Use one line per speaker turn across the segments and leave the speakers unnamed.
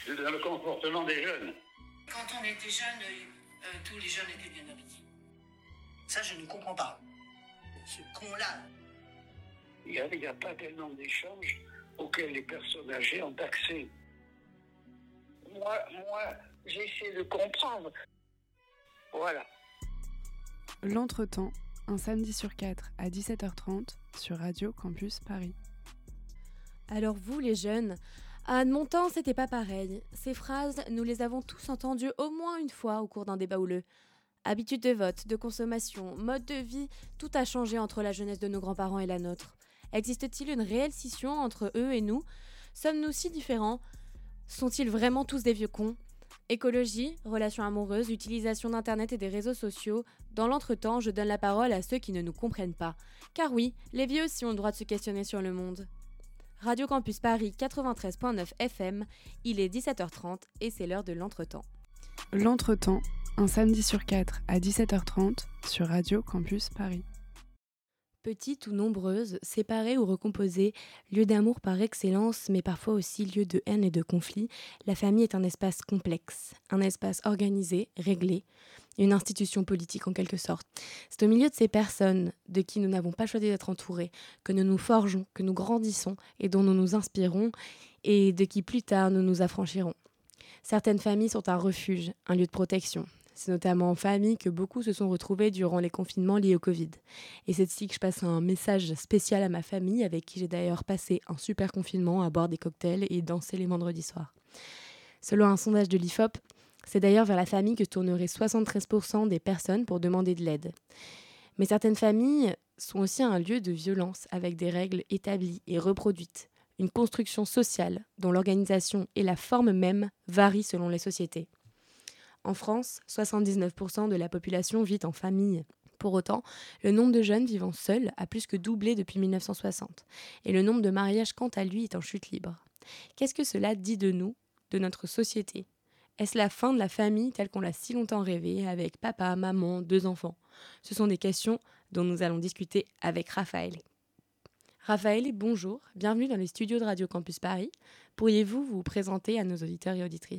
dans le comportement des jeunes.
Quand on était jeune, tous les jeunes étaient bien habillés. Ça, je ne comprends pas. Ce con-là.
Il n'y a pas tellement d'échanges auxquels les personnes âgées ont accès.
Moi, j'essaie de comprendre. Voilà.
L'Entretemps, un samedi sur 4 à 17h30 sur Radio Campus Paris.
Alors vous les jeunes, à mon temps c'était pas pareil. Ces phrases, nous les avons tous entendues au moins une fois au cours d'un débat houleux. Habitudes de vote, de consommation, mode de vie, tout a changé entre la jeunesse de nos grands-parents et la nôtre. Existe-t-il une réelle scission entre eux et nous ? Sommes-nous si différents ? Sont-ils vraiment tous des vieux cons ? Écologie, relations amoureuses, utilisation d'Internet et des réseaux sociaux. Dans l'entretemps, je donne la parole à ceux qui ne nous comprennent pas. Car oui, les vieux aussi ont le droit de se questionner sur le monde. Radio Campus Paris 93.9 FM, il est 17h30 et c'est l'heure de l'entretemps.
L'Entretemps, un samedi sur 4 à 17h30 sur Radio Campus Paris.
Petite ou nombreuse, séparée ou recomposée, lieu d'amour par excellence, mais parfois aussi lieu de haine et de conflit, la famille est un espace complexe, un espace organisé, réglé, une institution politique en quelque sorte. C'est au milieu de ces personnes, de qui nous n'avons pas choisi d'être entourés, que nous nous forgeons, que nous grandissons et dont nous nous inspirons, et de qui plus tard nous nous affranchirons. Certaines familles sont un refuge, un lieu de protection. C'est notamment en famille que beaucoup se sont retrouvés durant les confinements liés au Covid. Et c'est ici que je passe un message spécial à ma famille, avec qui j'ai d'ailleurs passé un super confinement à boire des cocktails et danser les vendredis soirs. Selon un sondage de l'IFOP, c'est d'ailleurs vers la famille que tourneraient 73% des personnes pour demander de l'aide. Mais certaines familles sont aussi un lieu de violence, avec des règles établies et reproduites. Une construction sociale dont l'organisation et la forme même varient selon les sociétés. En France, 79% de la population vit en famille. Pour autant, le nombre de jeunes vivant seuls a plus que doublé depuis 1960. Et le nombre de mariages, quant à lui, est en chute libre. Qu'est-ce que cela dit de nous, de notre société ? Est-ce la fin de la famille telle qu'on l'a si longtemps rêvée, avec papa, maman, 2 enfants ? Ce sont des questions dont nous allons discuter avec Raphaël. Raphaël, bonjour, bienvenue dans les studios de Radio Campus Paris. Pourriez-vous vous présenter à nos auditeurs et auditrices ?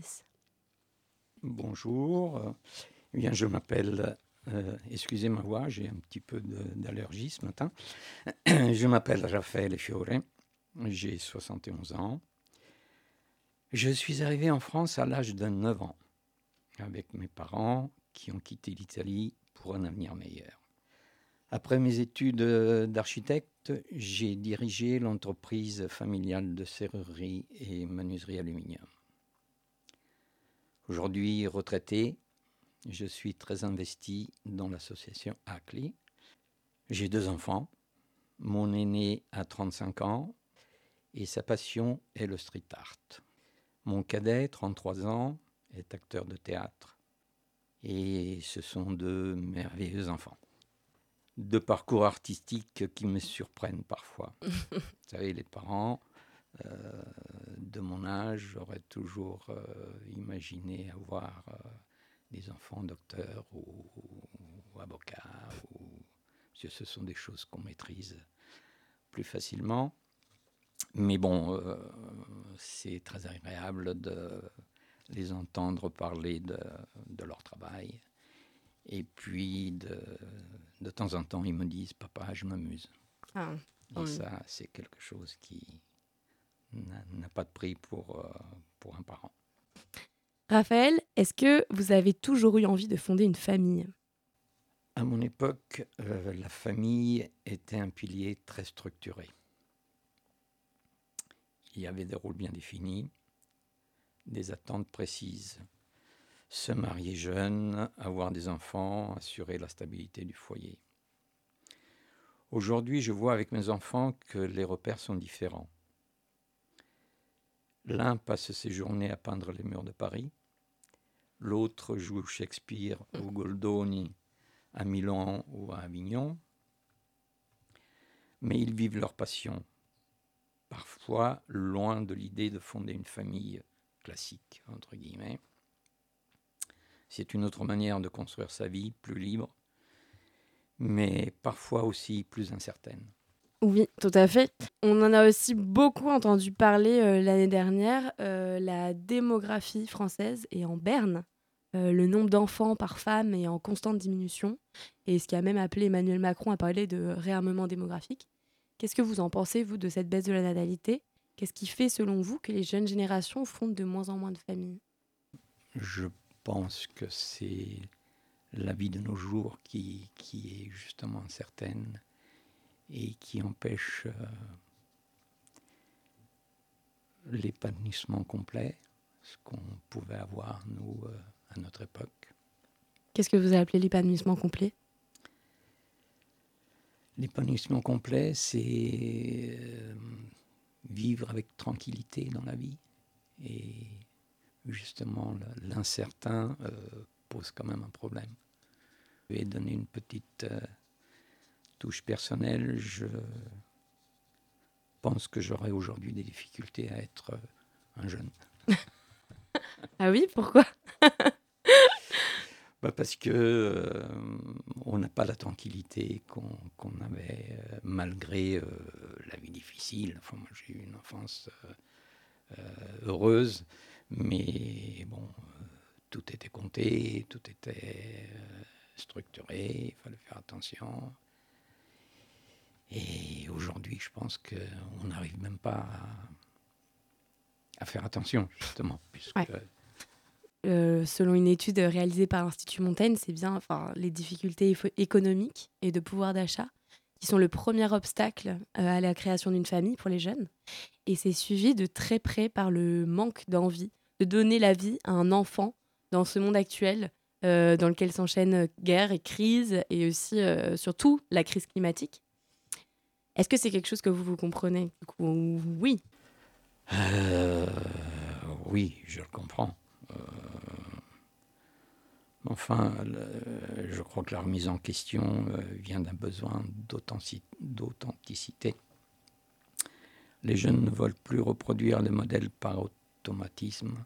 Bonjour, eh bien, je m'appelle, excusez ma voix, j'ai un petit peu d'allergie ce matin. Je m'appelle Raphaël Fiore, j'ai 71 ans. Je suis arrivé en France à l'âge de 9 ans, avec mes parents qui ont quitté l'Italie pour un avenir meilleur. Après mes études d'architecte, j'ai dirigé l'entreprise familiale de serrurerie et menuiserie aluminium. Aujourd'hui retraité, je suis très investi dans l'association ACLI. J'ai 2 enfants. Mon aîné a 35 ans et sa passion est le street art. Mon cadet, 33 ans, est acteur de théâtre. Et ce sont 2 merveilleux enfants. 2 parcours artistiques qui me surprennent parfois. Vous savez, les parents... de mon âge, j'aurais toujours imaginé avoir des enfants docteurs ou avocats. Parce que ce sont des choses qu'on maîtrise plus facilement. Mais bon, c'est très agréable de les entendre parler de leur travail. Et puis, de temps en temps, ils me disent « Papa, je m'amuse ». Et ça, c'est quelque chose qui... n'a pas de prix pour un parent.
Raphaël, est-ce que vous avez toujours eu envie de fonder une famille ?
À mon époque, la famille était un pilier très structuré. Il y avait des rôles bien définis, des attentes précises. Se marier jeune, avoir des enfants, assurer la stabilité du foyer. Aujourd'hui, je vois avec mes enfants que les repères sont différents. L'un passe ses journées à peindre les murs de Paris. L'autre joue Shakespeare ou Goldoni à Milan ou à Avignon. Mais ils vivent leur passion, parfois loin de l'idée de fonder une famille classique, entre guillemets. C'est une autre manière de construire sa vie, plus libre, mais parfois aussi plus incertaine.
Oui, tout à fait. On en a aussi beaucoup entendu parler l'année dernière. La démographie française est en berne. Le nombre d'enfants par femme est en constante diminution. Et ce qui a même appelé Emmanuel Macron à parler de réarmement démographique. Qu'est-ce que vous en pensez, vous, de cette baisse de la natalité? Qu'est-ce qui fait, selon vous, que les jeunes générations fondent de moins en moins de familles?
Je pense que c'est la vie de nos jours qui est justement incertaine et qui empêche l'épanouissement complet, ce qu'on pouvait avoir, nous, à notre époque.
Qu'est-ce que vous appelez l'épanouissement complet?
L'épanouissement complet, c'est vivre avec tranquillité dans la vie. Et justement, l'incertain pose quand même un problème. Je vais donner une petite touche personnelle. Je pense que j'aurais aujourd'hui des difficultés à être un jeune.
Ah oui, pourquoi?
Parce que on n'a pas la tranquillité qu'on avait malgré la vie difficile. Enfin, moi, j'ai eu une enfance heureuse, mais bon, tout était compté, tout était structuré, il fallait faire attention. Et aujourd'hui, je pense qu'on n'arrive même pas à faire attention, justement, puisque...
Ouais. Selon une étude réalisée par l'Institut Montaigne, c'est bien les difficultés économiques et de pouvoir d'achat qui sont le premier obstacle à la création d'une famille pour les jeunes. Et c'est suivi de très près par le manque d'envie de donner la vie à un enfant dans ce monde actuel dans lequel s'enchaînent guerre et crise et aussi surtout la crise climatique. Est-ce que c'est quelque chose que vous comprenez du coup? Oui.
Oui, je le comprends. Enfin, je crois que la remise en question vient d'un besoin d'authenticité. Les jeunes ne veulent plus reproduire les modèles par automatisme.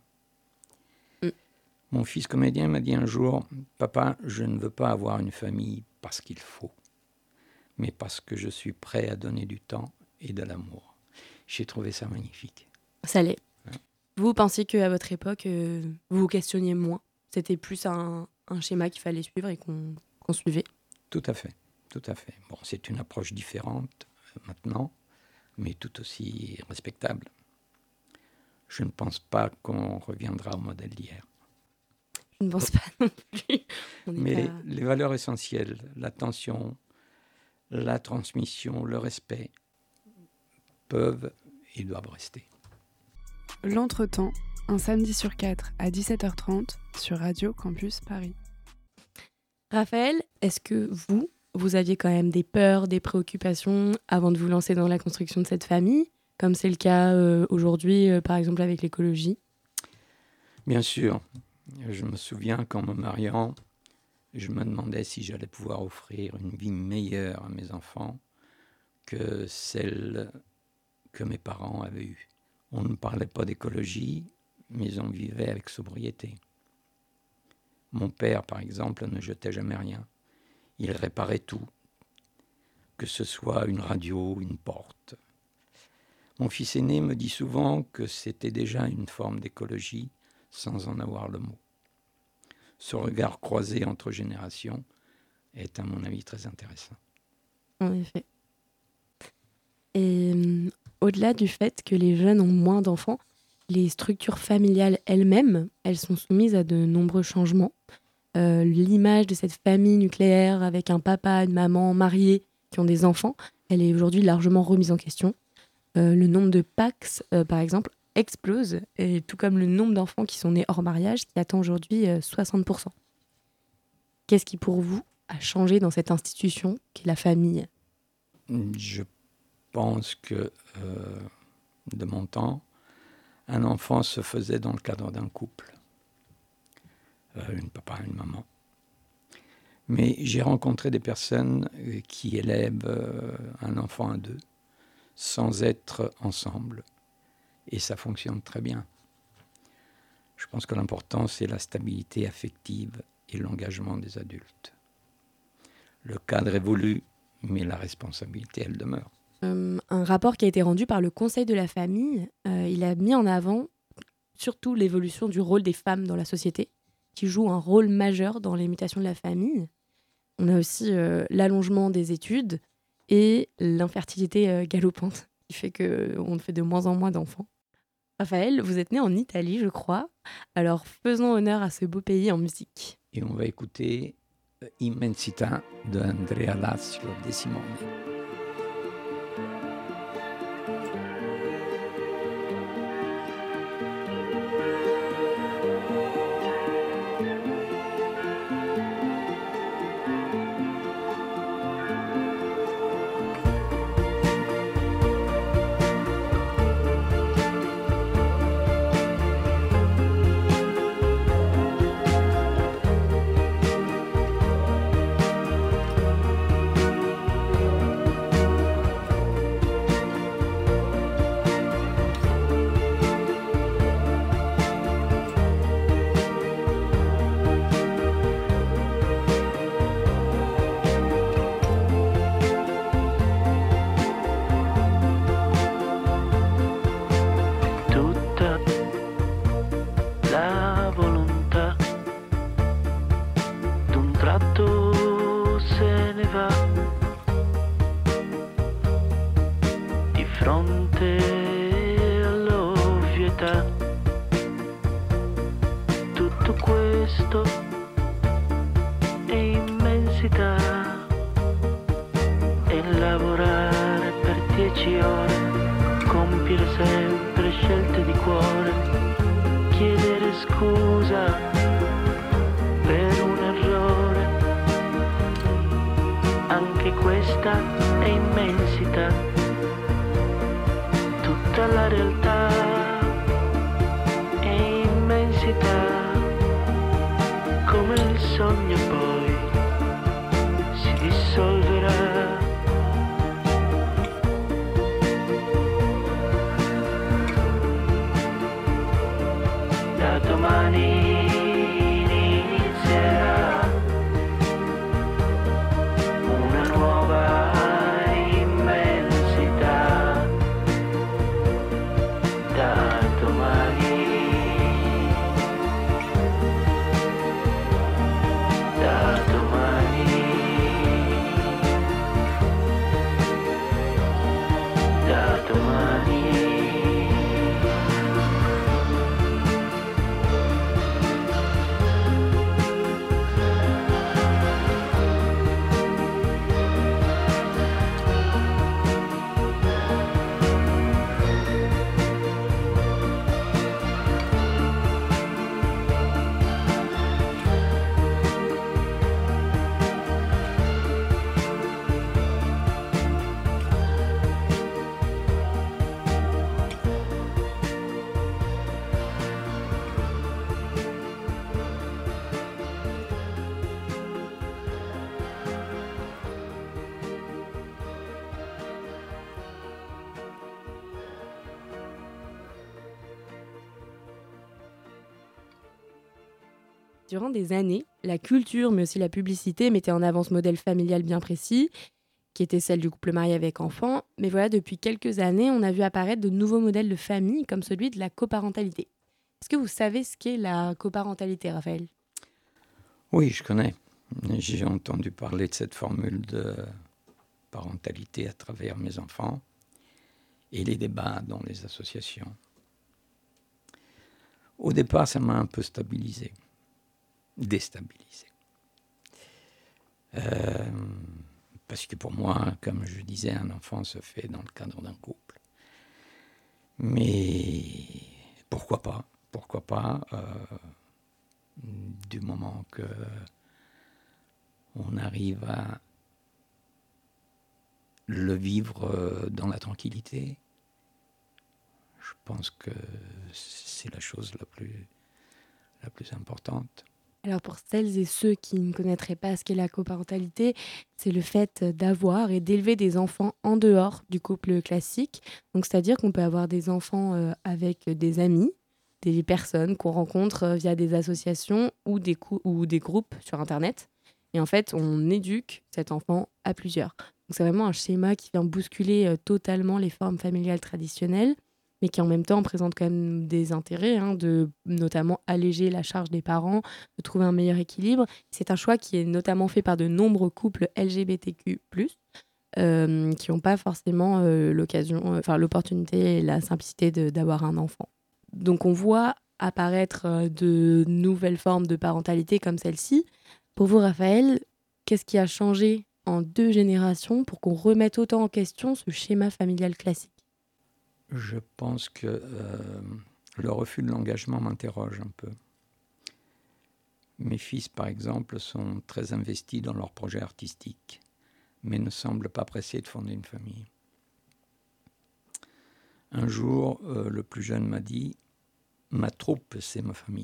Mon fils comédien m'a dit un jour, « Papa, je ne veux pas avoir une famille parce qu'il faut, mais parce que je suis prêt à donner du temps et de l'amour. » J'ai trouvé ça magnifique.
Ça l'est. Ouais. Vous pensiez qu'à votre époque, vous vous questionniez moins? C'était plus un schéma qu'il fallait suivre et qu'on suivait?
Tout à fait, tout à fait. Bon, c'est une approche différente maintenant, mais tout aussi respectable. Je ne pense pas qu'on reviendra au modèle d'hier.
Je ne pense pas non plus.
Mais les valeurs essentielles, l'attention, la transmission, le respect, peuvent et doivent rester.
L'entretemps, un samedi sur 4 à 17h30 sur Radio Campus Paris.
Raphaël, est-ce que vous aviez quand même des peurs, des préoccupations avant de vous lancer dans la construction de cette famille, comme c'est le cas aujourd'hui, par exemple avec l'écologie?
Bien sûr. Je me souviens qu'en me mariant, je me demandais si j'allais pouvoir offrir une vie meilleure à mes enfants que celle que mes parents avaient eue. On ne parlait pas d'écologie, mais on vivait avec sobriété. Mon père, par exemple, ne jetait jamais rien. Il réparait tout, que ce soit une radio, une porte. Mon fils aîné me dit souvent que c'était déjà une forme d'écologie sans en avoir le mot. Ce regard croisé entre générations est, à mon avis, très intéressant.
En effet. Et au-delà du fait que les jeunes ont moins d'enfants, les structures familiales elles-mêmes, elles sont soumises à de nombreux changements. L'image de cette famille nucléaire avec un papa, une maman mariés qui ont des enfants, elle est aujourd'hui largement remise en question. Le nombre de PACS, par exemple, explose, et tout comme le nombre d'enfants qui sont nés hors mariage, qui atteint aujourd'hui 60%. Qu'est-ce qui, pour vous, a changé dans cette institution qu'est la famille?
Je pense que, de mon temps, un enfant se faisait dans le cadre d'un couple. Un papa, une maman. Mais j'ai rencontré des personnes qui élèvent un enfant à deux, sans être ensemble. Et ça fonctionne très bien. Je pense que l'important, c'est la stabilité affective et l'engagement des adultes. Le cadre évolue, mais la responsabilité, elle demeure.
un rapport qui a été rendu par le Conseil de la famille. Il a mis en avant surtout l'évolution du rôle des femmes dans la société, qui jouent un rôle majeur dans les mutations de la famille. On a aussi l'allongement des études et l'infertilité galopante, qui fait qu'on fait de moins en moins d'enfants. Raphaël, vous êtes né en Italie, je crois. Alors faisons honneur à ce beau pays en musique.
Et on va écouter Immensità de Andrea Lazzio De Simone.
Durant des années, la culture, mais aussi la publicité, mettaient en avant ce modèle familial bien précis, qui était celle du couple marié avec enfants. Mais voilà, depuis quelques années, on a vu apparaître de nouveaux modèles de famille, comme celui de la coparentalité. Est-ce que vous savez ce qu'est la coparentalité, Raphaël ?
Oui, je connais. J'ai entendu parler de cette formule de parentalité à travers mes enfants et les débats dans les associations. Au départ, ça m'a un peu déstabilisé. Parce que pour moi, comme je disais, un enfant se fait dans le cadre d'un couple. Mais pourquoi pas du moment que on arrive à le vivre dans la tranquillité, je pense que c'est la chose la plus importante.
Alors pour celles et ceux qui ne connaîtraient pas ce qu'est la coparentalité, c'est le fait d'avoir et d'élever des enfants en dehors du couple classique. Donc c'est-à-dire qu'on peut avoir des enfants avec des amis, des personnes qu'on rencontre via des associations ou des groupes sur Internet. Et en fait, on éduque cet enfant à plusieurs. Donc c'est vraiment un schéma qui vient bousculer totalement les formes familiales traditionnelles, mais qui en même temps présente quand même des intérêts, de notamment alléger la charge des parents, de trouver un meilleur équilibre. C'est un choix qui est notamment fait par de nombreux couples LGBTQ+, qui n'ont pas forcément l'opportunité et la simplicité d'avoir un enfant. Donc on voit apparaître de nouvelles formes de parentalité comme celle-ci. Pour vous, Raphaël, qu'est-ce qui a changé en 2 générations pour qu'on remette autant en question ce schéma familial classique?
Je pense que le refus de l'engagement m'interroge un peu. Mes fils, par exemple, sont très investis dans leurs projets artistiques, mais ne semblent pas pressés de fonder une famille. Un jour, le plus jeune m'a dit « Ma troupe, c'est ma famille ».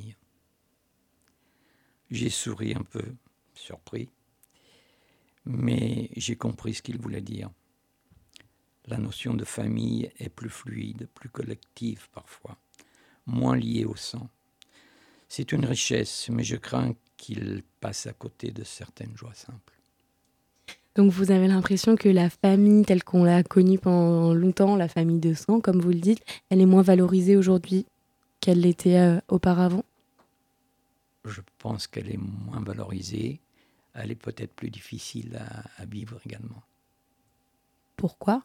J'ai souri un peu, surpris, mais j'ai compris ce qu'il voulait dire. La notion de famille est plus fluide, plus collective parfois, moins liée au sang. C'est une richesse, mais je crains qu'il passe à côté de certaines joies simples.
Donc vous avez l'impression que la famille telle qu'on l'a connue pendant longtemps, la famille de sang, comme vous le dites, elle est moins valorisée aujourd'hui qu'elle l'était auparavant?
Je pense qu'elle est moins valorisée. Elle est peut-être plus difficile à vivre également.
Pourquoi?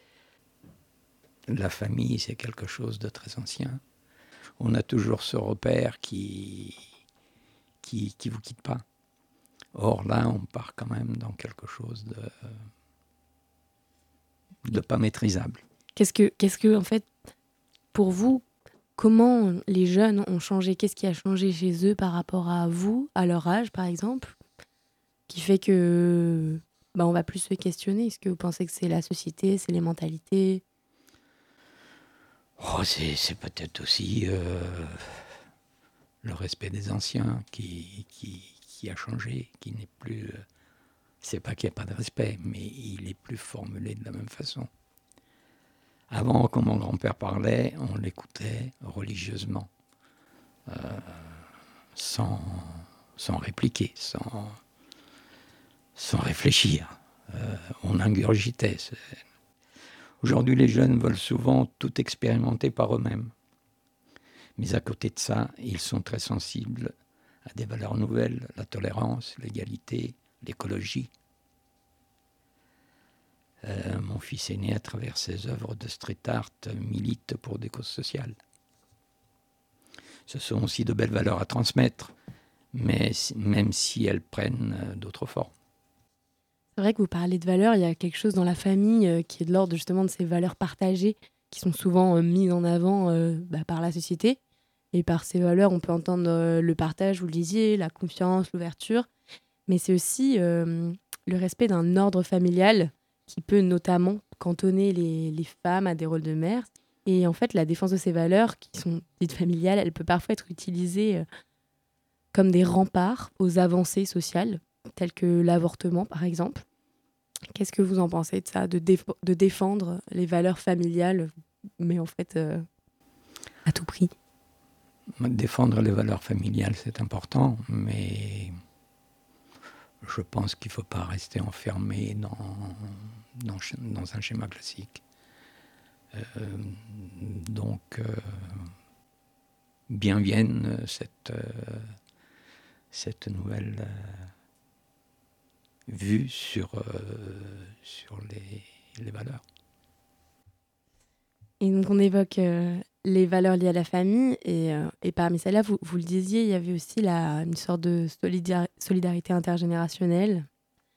La famille, c'est quelque chose de très ancien. On a toujours ce repère qui vous quitte pas. Or là, on part quand même dans quelque chose de pas maîtrisable.
Qu'est-ce que, en fait, pour vous, comment les jeunes ont changé? Qu'est-ce qui a changé chez eux par rapport à vous, à leur âge, par exemple, qui fait que on va plus se questionner? Est-ce que vous pensez que c'est la société, c'est les mentalités?
C'est peut-être aussi le respect des anciens qui a changé, qui n'est plus... c'est pas qu'il n'y a pas de respect, mais il est plus formulé de la même façon. Avant, quand mon grand-père parlait, on l'écoutait religieusement, sans répliquer, sans réfléchir. On ingurgitait. Aujourd'hui, les jeunes veulent souvent tout expérimenter par eux-mêmes. Mais à côté de ça, ils sont très sensibles à des valeurs nouvelles, la tolérance, l'égalité, l'écologie. Mon fils aîné, à travers ses œuvres de street art, milite pour des causes sociales. Ce sont aussi de belles valeurs à transmettre, mais même si elles prennent d'autres formes.
C'est vrai que vous parlez de valeurs, il y a quelque chose dans la famille qui est de l'ordre justement de ces valeurs partagées qui sont souvent mises en avant par la société. Et par ces valeurs, on peut entendre le partage, vous le disiez, la confiance, l'ouverture. Mais c'est aussi le respect d'un ordre familial qui peut notamment cantonner les femmes à des rôles de mère. Et en fait, la défense de ces valeurs, qui sont dites familiales, elle peut parfois être utilisée comme des remparts aux avancées sociales, telles que l'avortement, par exemple. Qu'est-ce que vous en pensez de ça, de défendre les valeurs familiales, mais en fait, à tout prix?
Défendre les valeurs familiales, c'est important, mais je pense qu'il ne faut pas rester enfermé dans un schéma classique. Donc, bien vienne cette nouvelle vue sur les valeurs.
Et donc, on évoque les valeurs liées à la famille, et parmi celles-là, vous le disiez, il y avait aussi une sorte de solidarité intergénérationnelle.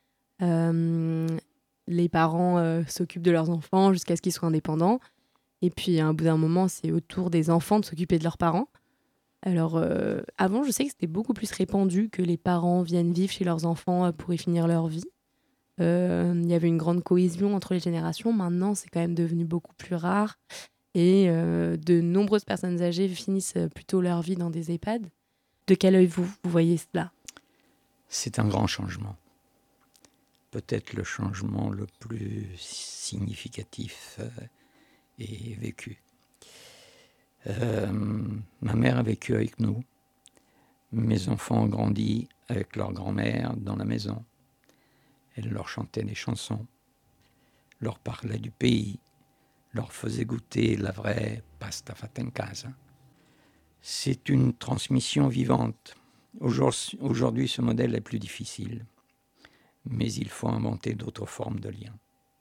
Les parents s'occupent de leurs enfants jusqu'à ce qu'ils soient indépendants. Et puis, à un bout d'un moment, c'est au tour des enfants de s'occuper de leurs parents. Alors, avant, je sais que c'était beaucoup plus répandu que les parents viennent vivre chez leurs enfants pour y finir leur vie. Il y avait une grande cohésion entre les générations. Maintenant, c'est quand même devenu beaucoup plus rare. Et de nombreuses personnes âgées finissent plutôt leur vie dans des EHPAD. De quel œil vous voyez cela?
C'est un grand changement. Peut-être le changement le plus significatif et vécu. Ma mère a vécu avec nous. Mes enfants ont grandi avec leur grand-mère dans la maison. Elle leur chantait des chansons. leur parlait du pays, leur faisait goûter la vraie pasta fatta in casa. C'est une transmission vivante. Aujourd'hui, ce modèle est plus difficile, mais il faut inventer d'autres formes de liens.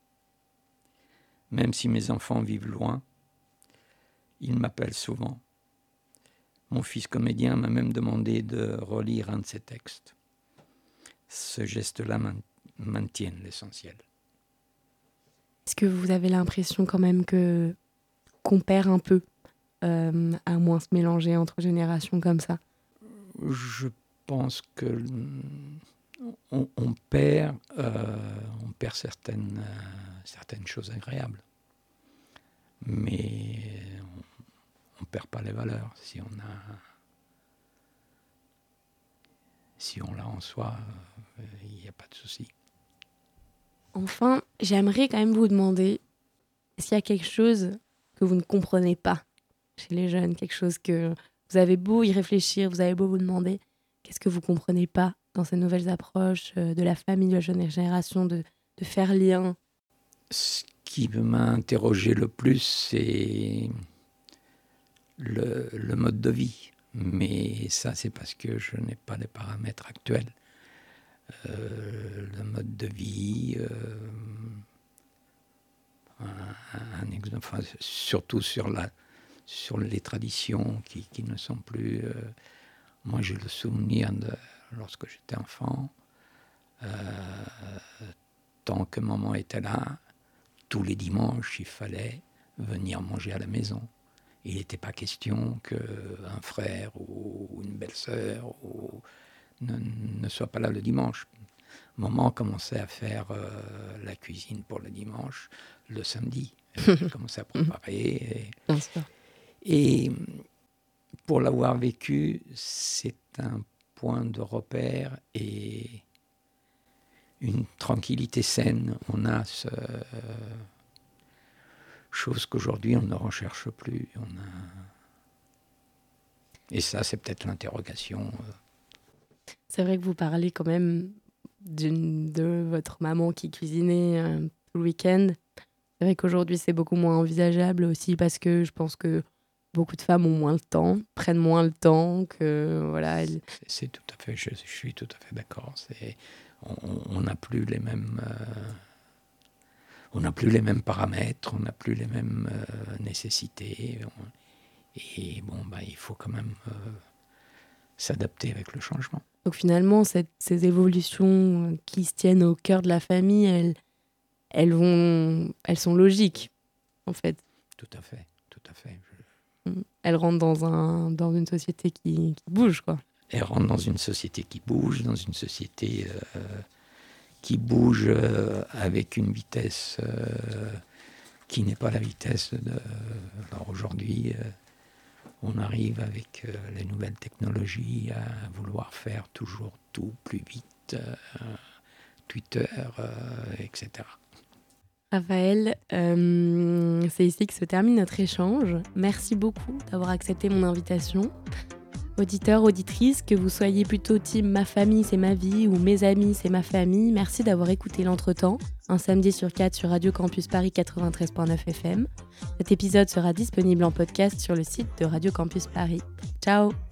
Même si mes enfants vivent loin, ils m'appellent souvent. Mon fils comédien m'a même demandé de relire un de ses textes. Ce geste-là maintient l'essentiel.
Est-ce que vous avez l'impression quand même qu'on perd un peu à moins se mélanger entre générations comme ça?
Je pense que on perd certaines choses agréables, mais on ne perd pas les valeurs. Si on l'a en soi, il n'y a pas de souci.
Enfin, j'aimerais quand même vous demander, est-ce qu'il y a quelque chose que vous ne comprenez pas chez les jeunes, quelque chose que vous avez beau y réfléchir, vous avez beau vous demander, qu'est-ce que vous ne comprenez pas dans ces nouvelles approches de la famille, de la jeune génération, de faire lien?
Ce qui m'a interrogé le plus, c'est le mode de vie. Mais ça, c'est parce que je n'ai pas les paramètres actuels. Le mode de vie, un exemple, enfin, surtout sur les traditions qui ne sont plus... moi, j'ai le souvenir lorsque j'étais enfant, tant que maman était là, tous les dimanches, il fallait venir manger à la maison. Il n'était pas question qu'un frère ou une belle-sœur ne soit pas là le dimanche. Maman commençait à faire la cuisine pour le dimanche le samedi. Elle commençait à préparer. Et pour l'avoir vécu, c'est un point de repère et une tranquillité saine. On a chose qu'aujourd'hui on ne recherche plus. Et ça, c'est peut-être l'interrogation.
C'est vrai que vous parlez quand même de votre maman qui cuisinait tout le week-end. C'est vrai qu'aujourd'hui, c'est beaucoup moins envisageable aussi parce que je pense que beaucoup de femmes ont moins le temps, prennent moins le temps que voilà.
C'est tout à fait. Je suis tout à fait d'accord. On n'a plus les mêmes. On n'a plus les mêmes paramètres, on n'a plus les mêmes nécessités. Et bon, il faut quand même s'adapter avec le changement.
Donc finalement, ces évolutions qui se tiennent au cœur de la famille, elles sont logiques, en fait.
Tout à fait.
Elles rentrent dans une société qui bouge, quoi.
Elles rentrent dans une société qui bouge, dans une société qui bouge avec une vitesse qui n'est pas la vitesse de... Alors aujourd'hui, on arrive avec les nouvelles technologies à vouloir faire toujours tout plus vite, Twitter, etc.
Raphaël, c'est ici que se termine notre échange. Merci beaucoup d'avoir accepté mon invitation. Auditeurs, auditrices, que vous soyez plutôt team ma famille c'est ma vie ou mes amis c'est ma famille, merci d'avoir écouté l'Entretemps, un samedi sur 4 sur Radio Campus Paris 93.9 FM. Cet épisode sera disponible en podcast sur le site de Radio Campus Paris. Ciao!